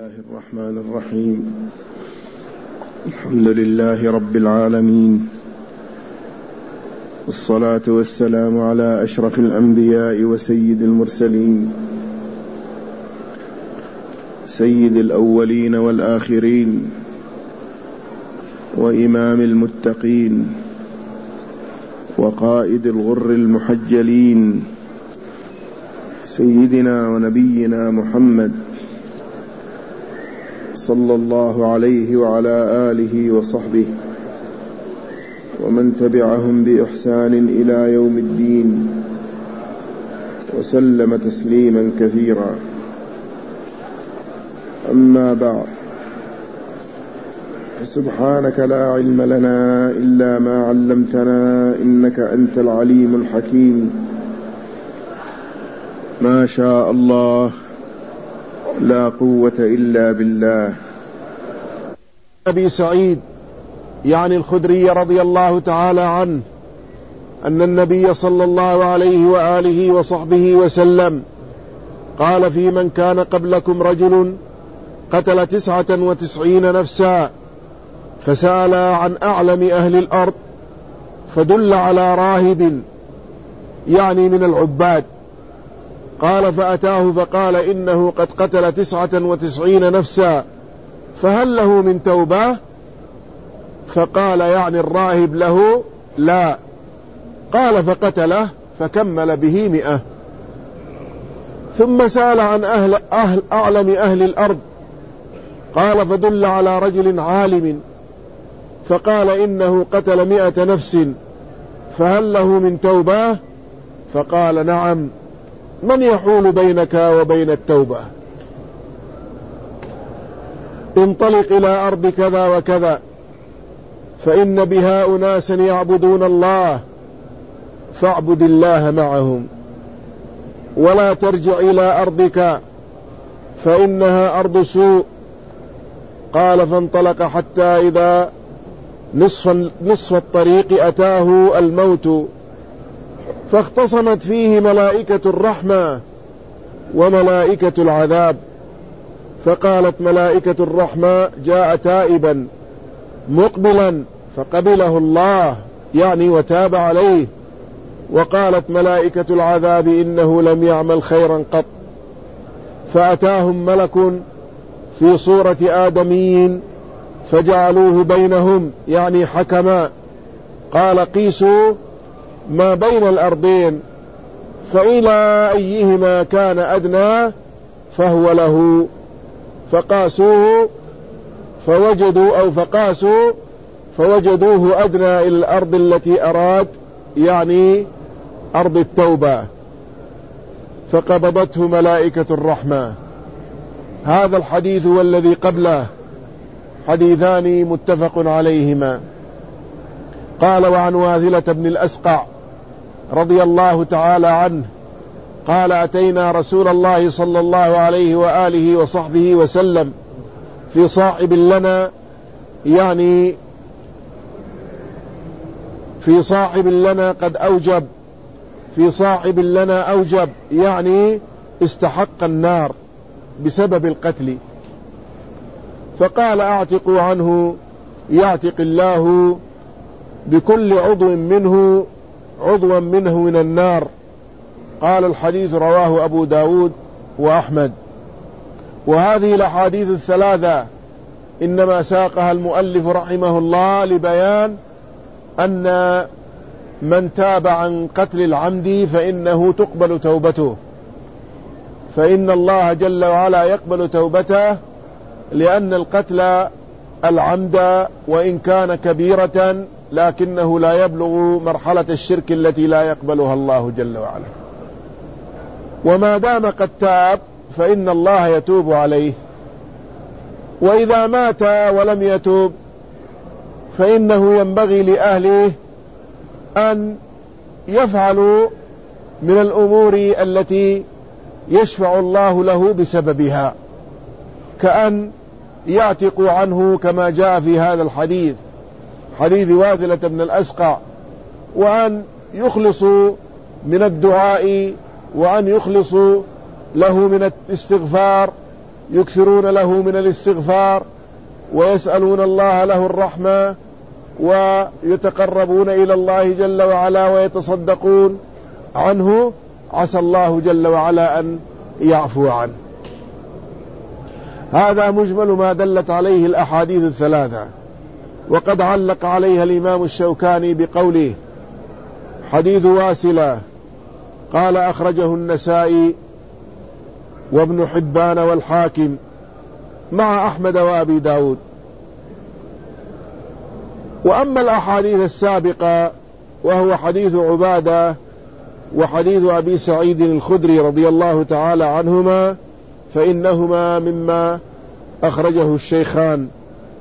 الله الرحمن الرحيم. الحمد لله رب العالمين، والصلاة والسلام على أشرف الأنبياء وسيد المرسلين، سيد الأولين والآخرين، وإمام المتقين، وقائد الغر المحجلين، سيدنا ونبينا محمد صلى الله عليه وعلى آله وصحبه ومن تبعهم بإحسان إلى يوم الدين، وسلم تسليما كثيرا. أما بعد، سبحانك لا علم لنا إلا ما علمتنا إنك أنت العليم الحكيم. ما شاء الله لا قوة إلا بالله. أبي سعيد يعني الخدري رضي الله تعالى عنه أن النبي صلى الله عليه وآله وصحبه وسلم قال: في من كان قبلكم رجل قتل 99 نفسا، فسأل عن أعلم أهل الأرض فدل على راهب يعني من العباد، قال: فأتاه فقال: إنه قد قتل 99 نفسا، فهل له من توبة؟ فقال يعني الراهب له: لا. قال: فقتله فكمل به 100. ثم سأل عن أعلم أهل الأرض، قال: فدل على رجل عالم، فقال: إنه قتل 100 نفس، فهل له من توبة؟ فقال: نعم. من يحول بينك وبين التوبة؟ انطلق إلى أرض كذا وكذا، فإن بها أناسا يعبدون الله، فاعبد الله معهم، ولا ترجع إلى أرضك فإنها أرض سوء. فانطلق حتى إذا نصف الطريق أتاه الموت، فاختصمت فيه ملائكة الرحمة وملائكة العذاب، فقالت ملائكة الرحمة: جاء تائبا مقبلا، فقبله الله يعني وتاب عليه. وقالت ملائكة العذاب: إنه لم يعمل خيرا قط. فأتاهم ملك في صورة آدمي فجعلوه بينهم يعني حكما، قال: قيسوا ما بين الأرضين، فإلى أيهما كان أدنى فهو له. فقاسوه فوجدوه أدنى إلى الأرض التي أراد يعني أرض التوبة، فقبضته ملائكة الرحمة. هذا الحديث والذي قبله حديثان متفق عليهما. قال: وعن واثلة بن الأسقع رضي الله تعالى عنه قال: أتينا رسول الله صلى الله عليه وآله وصحبه وسلم في صاحب لنا يعني في صاحب لنا قد أوجب، في صاحب لنا أوجب يعني استحق النار بسبب القتل، فقال: أعتقوا عنه يعتق الله بكل عضو منه من النار. قال: الحديث رواه أبو داود وأحمد. وهذه الأحاديث الثلاثة إنما ساقها المؤلف رحمه الله لبيان أن من تاب عن قتل العمد فإنه تقبل توبته، فإن الله جل وعلا يقبل توبته، لأن القتل العمد وإن كان كبيرة لكنه لا يبلغ مرحلة الشرك التي لا يقبلها الله جل وعلا. وما دام قد تاب فإن الله يتوب عليه. وإذا مات ولم يتوب فإنه ينبغي لأهله أن يفعلوا من الأمور التي يشفع الله له بسببها، كأن يعتقوا عنه كما جاء في هذا الحديث، حديث واثلة بن الأسقع، وأن يخلصوا من الدعاء، وأن يخلصوا له من الاستغفار، يكثرون له من الاستغفار ويسألون الله له الرحمة ويتقربون إلى الله جل وعلا ويتصدقون عنه، عسى الله جل وعلا أن يعفو عنه. هذا مجمل ما دلت عليه الأحاديث الثلاثة. وقد علق عليها الإمام الشوكاني بقوله: حديث واسلة قال أخرجه النسائي وابن حبان والحاكم مع أحمد وأبي داود. وأما الأحاديث السابقة وهو حديث عبادة وحديث أبي سعيد الخدري رضي الله تعالى عنهما فإنهما مما أخرجه الشيخان.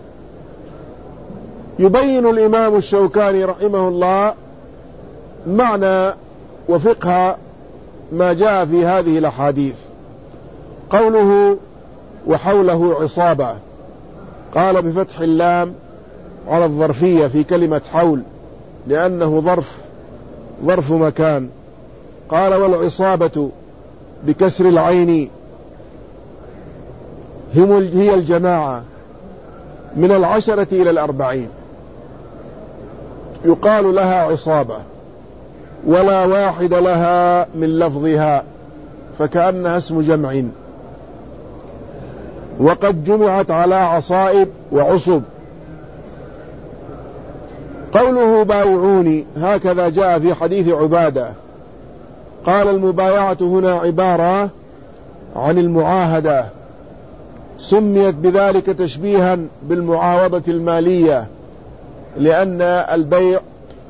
يبين الإمام الشوكاني رحمه الله معنى وفقه ما جاء في هذه الأحاديث. قوله وحوله عصابة، قال بفتح اللام على الظرفية في كلمة حول لأنه ظرف مكان. قال والعصابة بكسر العين هي الجماعة من 10 إلى 40، يقال لها عصابة ولا واحد لها من لفظها فكأنها اسم جمع، وقد جمعت على عصائب وعصب. قوله بايعوني هكذا جاء في حديث عبادة. قال المبايعة هنا عبارة عن المعاهدة، سميت بذلك تشبيها بالمعاوضة المالية، لأن البيع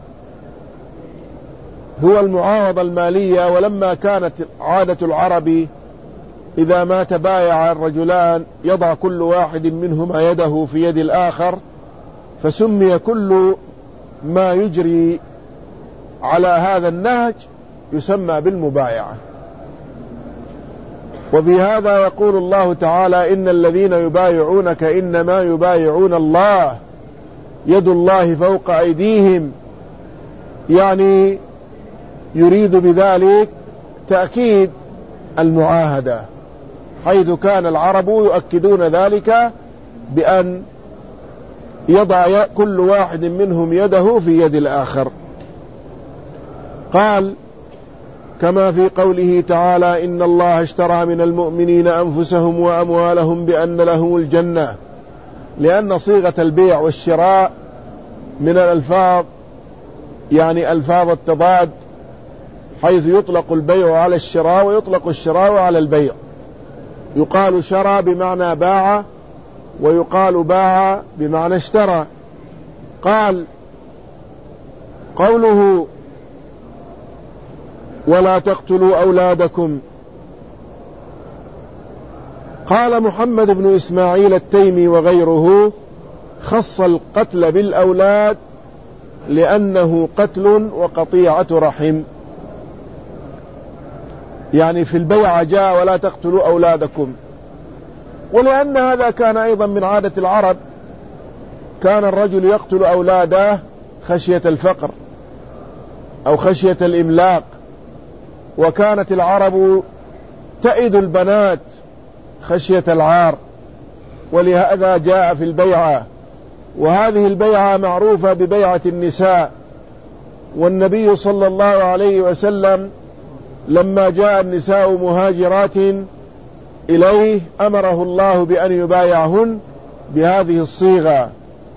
هو المعاوضة المالية. ولما كانت عادة العرب إذا ما تبايع الرجلان يضع كل واحد منهما يده في يد الآخر، فسمي كل ما يجري على هذا النهج يسمى بالمبايعة. وبهذا يقول الله تعالى: إن الذين يبايعونك إنما يبايعون الله يد الله فوق أيديهم، يعني يريد بذلك تأكيد المعاهدة، حيث كان العرب يؤكدون ذلك بأن يضع كل واحد منهم يده في يد الآخر. قال كما في قوله تعالى: إن الله اشترى من المؤمنين أنفسهم وأموالهم بأن لهم الجنة، لأن صيغة البيع والشراء من الألفاظ يعني ألفاظ التضاد، حيث يطلق البيع على الشراء ويطلق الشراء على البيع. يقال شرى بمعنى باع، ويقال باع بمعنى اشترى. قال قوله ولا تقتلوا أولادكم، قال محمد بن إسماعيل التيمي وغيره: خص القتل بالأولاد لأنه قتل وقطيعة رحم. يعني في البيعة جاء ولا تقتلوا أولادكم، ولأن هذا كان أيضا من عادة العرب، كان الرجل يقتل أولاده خشية الفقر أو خشية الإملاق، وكانت العرب تئد البنات خشية العار، ولهذا جاء في البيعة. وهذه البيعة معروفة ببيعة النساء. والنبي صلى الله عليه وسلم لما جاء النساء مهاجرات إليه أمره الله بأن يبايعهن بهذه الصيغة: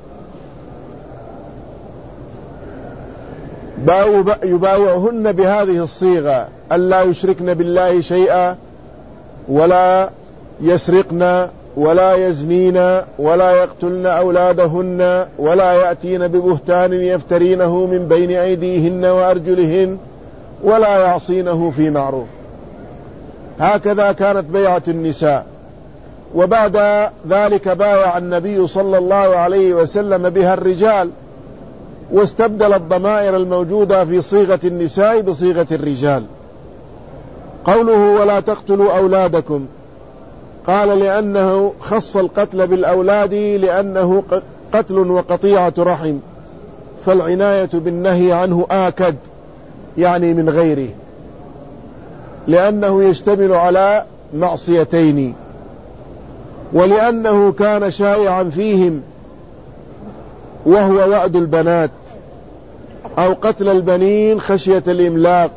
يبايعهن بهذه الصيغة: ألا يشركن بالله شيئا، ولا يسرقن، ولا يزنين، ولا يقتلن أولادهن، ولا يأتين ببهتان يفترينه من بين أيديهن وأرجلهن، ولا يعصينه في معروف. هكذا كانت بيعة النساء. وبعد ذلك بايع النبي صلى الله عليه وسلم بها الرجال، واستبدل الضمائر الموجودة في صيغة النساء بصيغة الرجال. قوله ولا تقتلوا أولادكم، قال لأنه خص القتل بالأولاد لأنه قتل وقطيعة رحم، فالعناية بالنهي عنه آكد، يعني من غيره، لأنه يشتمل على معصيتين. ولأنه كان شائعا فيهم وهو وأد البنات أو قتل البنين خشية الإملاق،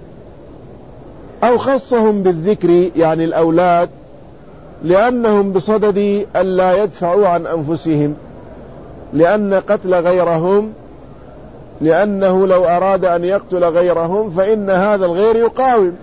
أو خصهم بالذكر يعني الأولاد لأنهم بصدد ألا يدفعوا عن أنفسهم، لأن قتل غيرهم، لأنه لو أراد أن يقتل غيرهم فإن هذا الغير يقاوم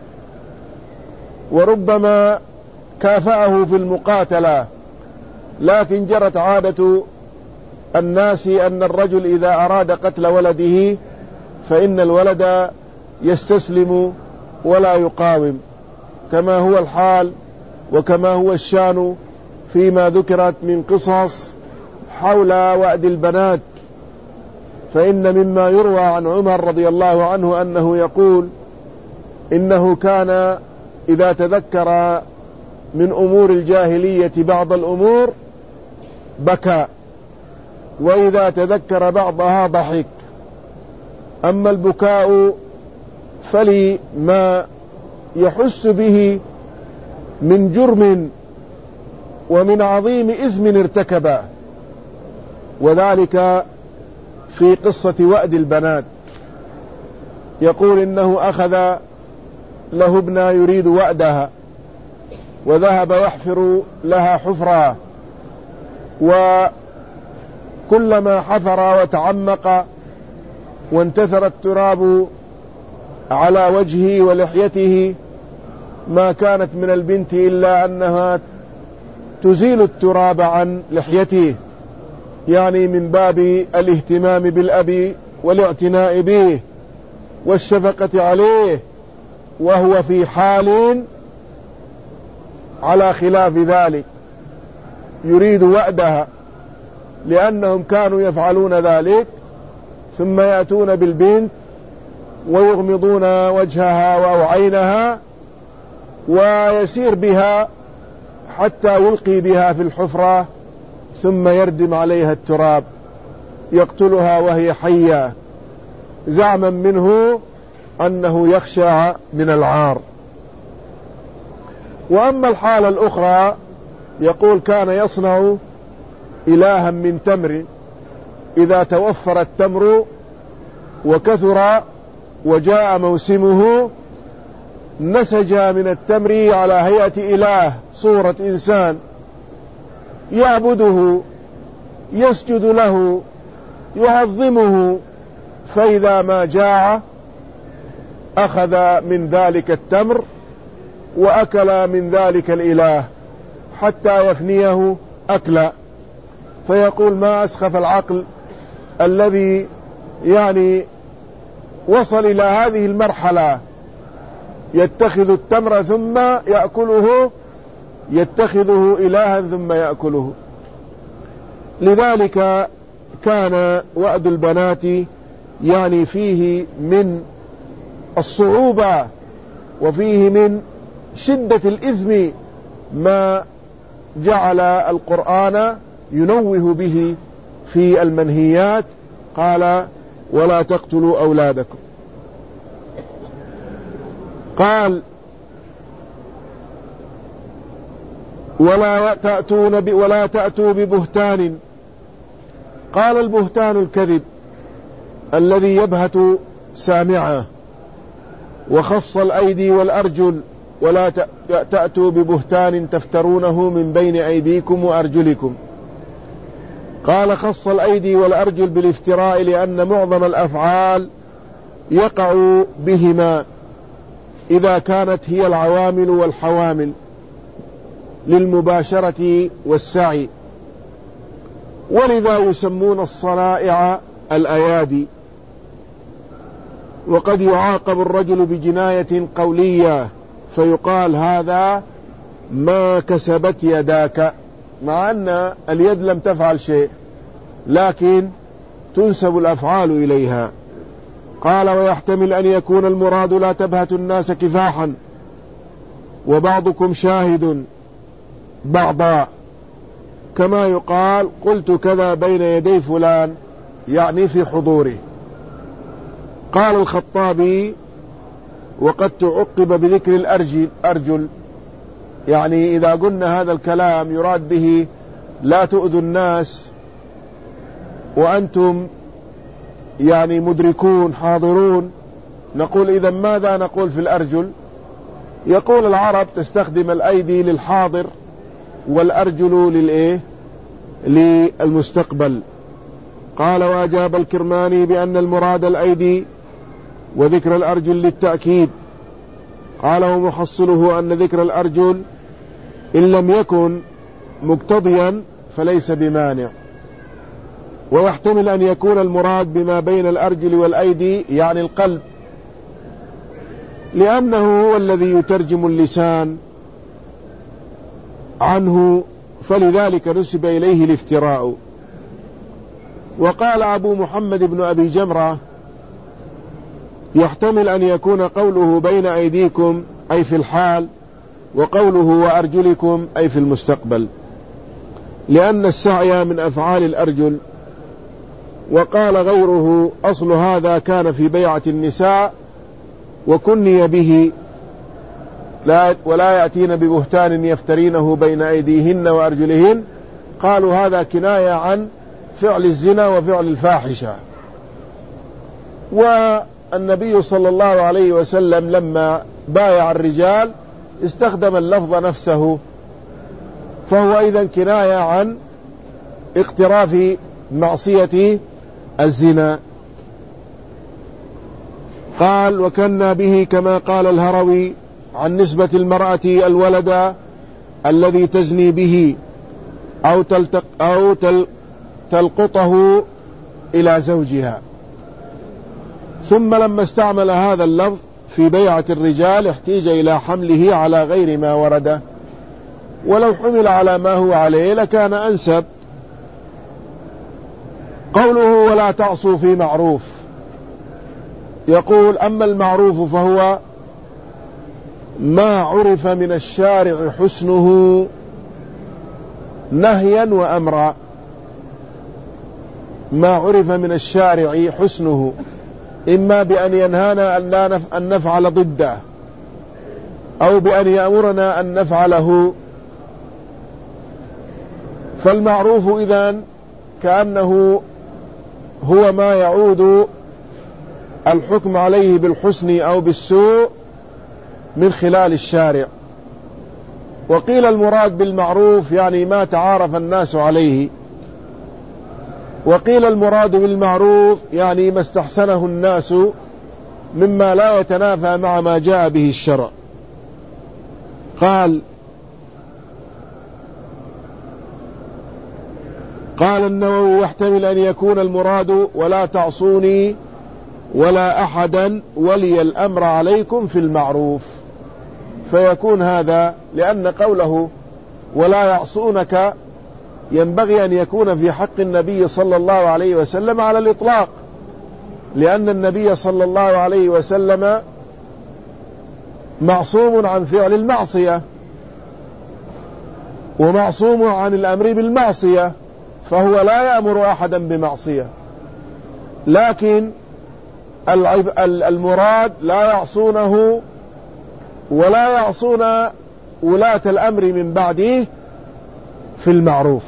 وربما كافأه في المقاتلة، لكن جرت عادة الناس أن الرجل إذا أراد قتل ولده فإن الولد يستسلم ولا يقاوم، كما هو الحال وكما هو الشان فيما ذكرت من قصص حول وأد البنات. فإن مما يروى عن عمر رضي الله عنه أنه يقول إنه كان إذا تذكر من أمور الجاهلية بعض الأمور بكى، وإذا تذكر بعضها ضحك. أما البكاء فلما يحس به من جرم ومن عظيم إثم ارتكبه، وذلك في قصة وأد البنات. يقول إنه أخذ له ابنا يريد وأدها، وذهب يحفر لها حفرة، وكلما حفر وتعمق وانتثر التراب على وجهه ولحيته ما كانت من البنت إلا أنها تزيل التراب عن لحيته، يعني من باب الاهتمام بالأب والاعتناء به والشفقة عليه، وهو في حال على خلاف ذلك يريد وأدها، لأنهم كانوا يفعلون ذلك ثم يأتون بالبنت ويغمضون وجهها أو عينها ويسير بها حتى يلقي بها في الحفرة ثم يردم عليها التراب يقتلها وهي حية، زعما منه أنه يخشى من العار. وأما الحالة الأخرى يقول كان يصنع إلها من تمر، إذا توفر التمر وكثر وجاء موسمه نسج من التمر على هيئة إله، صورة إنسان، يعبده يسجد له يعظمه، فإذا ما جاع أخذ من ذلك التمر وأكل من ذلك الإله حتى يفنيه أكلا. فيقول ما أسخف العقل الذي يعني وصل إلى هذه المرحلة، يتخذ التمر ثم يأكله، يتخذه إلها ثم يأكله. لذلك كان وأد البنات يعني فيه من الصعوبة وفيه من شدة الإثم ما جعل القرآن ينوه به في المنهيات. قال ولا تقتلوا أولادكم. قال ولا تأتوا ببهتان. قال البهتان الكذب الذي يبهت سامعه، وخص الأيدي والأرجل ولا تأتوا ببهتان تفترونه من بين أيديكم وأرجلكم. قال خص الأيدي والأرجل بالافتراء لأن معظم الأفعال يقع بهما إذا كانت هي العوامل والحوامل للمباشرة والسعي، ولذا يسمون الصنائع الأيادي. وقد يعاقب الرجل بجناية قولية فيقال هذا ما كسبت يداك، مع أن اليد لم تفعل شيء لكن تنسب الأفعال إليها. قال ويحتمل أن يكون المراد لا تبهت الناس كفاحا وبعضكم شاهد بعضا، كما يقال قلت كذا بين يدي فلان، يعني في حضوره. قال الخطابي وقد تعقب بذكر الأرجل، يعني إذا قلنا هذا الكلام يراد به لا تؤذوا الناس وأنتم يعني مدركون حاضرون، نقول إذا ماذا نقول في الأرجل؟ يقول العرب تستخدم الأيدي للحاضر والأرجل للمستقبل. قال: وأجاب الكرماني بأن المراد الأيدي وذكر الأرجل للتأكيد. قال: ومحصله أن ذكر الأرجل إن لم يكن مقتضيا فليس بمانع، ويحتمل أن يكون المراد بما بين الأرجل والأيدي يعني القلب، لأنه هو الذي يترجم اللسان عنه، فلذلك نسب إليه الافتراء. وقال أبو محمد بن أبي جمرة: يحتمل أن يكون قوله بين أيديكم أي في الحال، وقوله وأرجلكم أي في المستقبل، لأن السعي من أفعال الأرجل. وقال غيره: أصل هذا كان في بيعة النساء وكني به، ولا يأتين ببهتان يفترينه بين أيديهن وأرجلهن. قالوا هذا كناية عن فعل الزنا وفعل الفاحشة. والنبي صلى الله عليه وسلم لما بايع الرجال استخدم اللفظ نفسه، فهو إذن كناية عن اقتراف معصية الزنا. قال: وكنا به كما قال الهروي عن نسبة المرأة الولد الذي تزني به أو تلقطه إلى زوجها. ثم لما استعمل هذا اللفظ في بيعة الرجال احتيج إلى حمله على غير ما ورد، ولو حمل على ما هو عليه لكان أنسب. قوله: ولا تعصوا في معروف، يقول: أما المعروف فهو ما عرف من الشارع حسنه نهيا وأمرا. ما عرف من الشارع حسنه، إما بأن ينهانا أن نفعل ضده، أو بأن يأمرنا أن نفعله. فالمعروف إذن كأنه هو ما يعود الحكم عليه بالحسن أو بالسوء من خلال الشارع. وقيل المراد بالمعروف يعني ما تعارف الناس عليه، وقيل المراد بالمعروف يعني ما استحسنه الناس مما لا يتنافى مع ما جاء به الشرع. قال النووي: يحتمل أن يكون المراد ولا تعصوني ولا أحدا ولي الأمر عليكم في المعروف، فيكون هذا لأن قوله ولا يعصونك ينبغي أن يكون في حق النبي صلى الله عليه وسلم على الإطلاق، لأن النبي صلى الله عليه وسلم معصوم عن فعل المعصية ومعصوم عن الأمر بالمعصية، فهو لا يأمر أحدا بمعصية. لكن المراد لا يعصونه ولا يعصون ولاة الأمر من بعده في المعروف.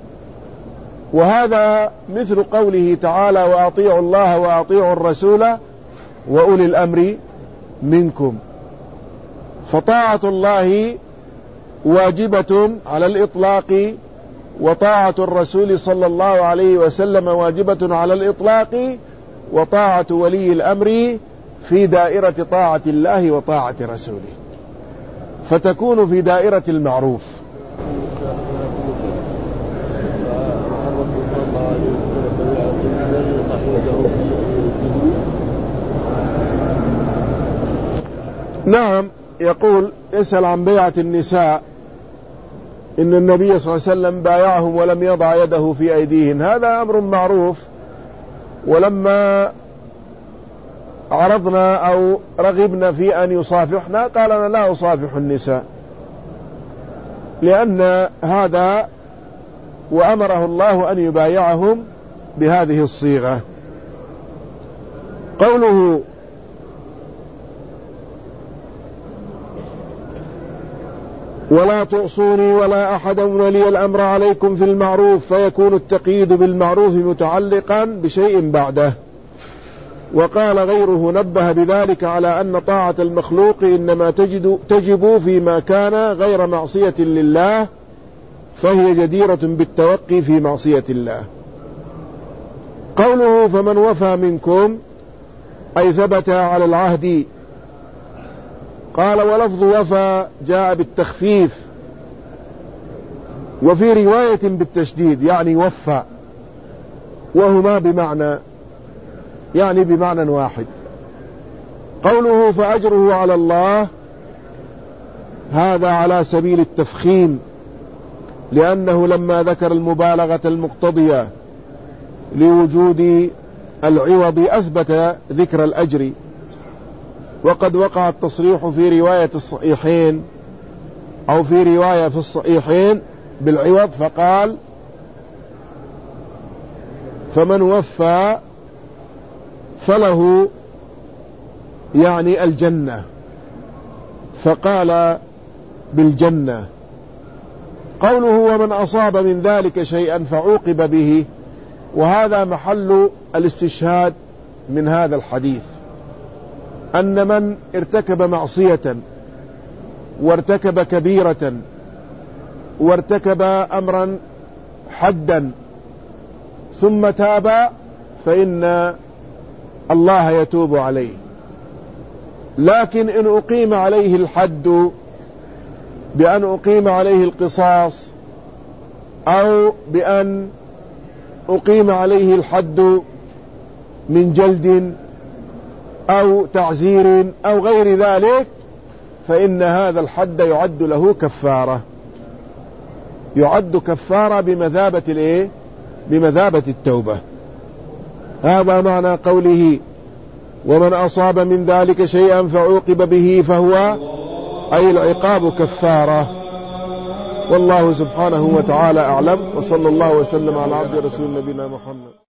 وهذا مثل قوله تعالى: وأطيعوا الله وأطيعوا الرسول وأولي الأمر منكم. فطاعة الله واجبة على الإطلاق، وطاعة الرسول صلى الله عليه وسلم واجبة على الإطلاق، وطاعة ولي الأمر في دائرة طاعة الله وطاعة رسوله، فتكون في دائرة المعروف. نعم، يقول: اسأل عن بيعة النساء، إن النبي صلى الله عليه وسلم بايعهم ولم يضع يده في أيديهن، هذا أمر معروف. ولما عرضنا أو رغبنا في أن يصافحنا قال: أنا لا أصافح النساء، لأن هذا وأمره الله أن يبايعهم بهذه الصيغة. قوله: ولا تعصوني ولا أحد ولي الأمر عليكم في المعروف، فيكون التقييد بالمعروف متعلقا بشيء بعده. وقال غيره نبه بذلك على أن طاعة المخلوق إنما تجب فيما كان غير معصية لله، فهي جديرة بالتوقي في معصية الله. قوله فمن وفى منكم أي ثبت على العهد. قال ولفظ وفى جاء بالتخفيف، وفي رواية بالتشديد يعني وفى، وهما بمعنى واحد. قوله فأجره على الله هذا على سبيل التفخيم، لأنه لما ذكر المبالغة المقتضية لوجود العوض أثبت ذكر الأجر. وقد وقع التصريح في رواية الصحيحين أو في رواية في الصحيحين بالعوض، فقال فمن وفى فله يعني الجنة، فقال بالجنة. قوله ومن أصاب من ذلك شيئا فعوقب به، وهذا محل الاستشهاد من هذا الحديث، أن من ارتكب معصية وارتكب كبيرة وارتكب أمرا حدا ثم تاب فإن الله يتوب عليه. لكن إن أقيم عليه الحد بأن أقيم عليه القصاص، أو بأن أقيم عليه الحد من جلد أو تعزير أو غير ذلك، فإن هذا الحد يعد له كفارة، يعد كفارة بمثابة التوبة. هذا معنى قوله ومن أصاب من ذلك شيئا فعوقب به، فهو أي العقاب كفارة. والله سبحانه وتعالى أعلم، وصلى الله وسلم على عبد رسول نبينا محمد.